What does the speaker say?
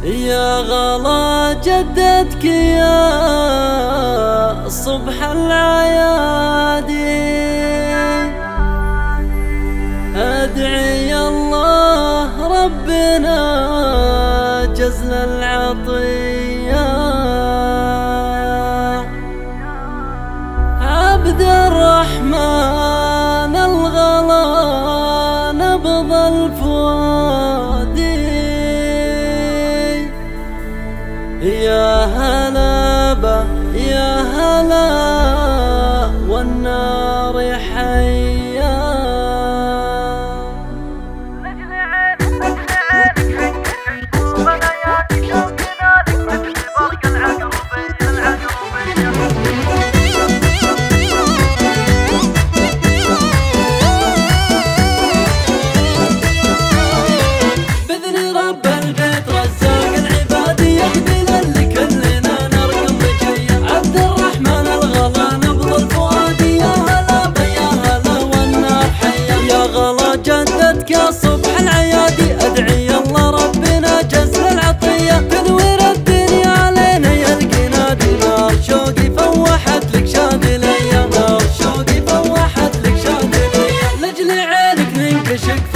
يا غلا جدتك يا صبح العيادي، أدعي الله ربنا جزل العطية. عبد الرحمن الغلا نبض الفؤاد، يا هلا به يا هلا والنار حيا. لجل عينك حيكون بنياتك شوقنا لك مثل برق العقربية. بإذن رب البيت رزاق العباد يقبل اللي كلنا نرقم بجيه. عبد الرحمن الغلا نبض الفؤاد، يا هلا به يا هلا والنار حيا. يا غلا جدتك يا صبح العيادي، أدعي الله ربنا جزل العطية. تنوير الدنيا علينا يا القنادي، نار شوقي فوحت لك شادي ليا، نار شوقي فوحت لك شادي ليا. لجل عينك ننكشك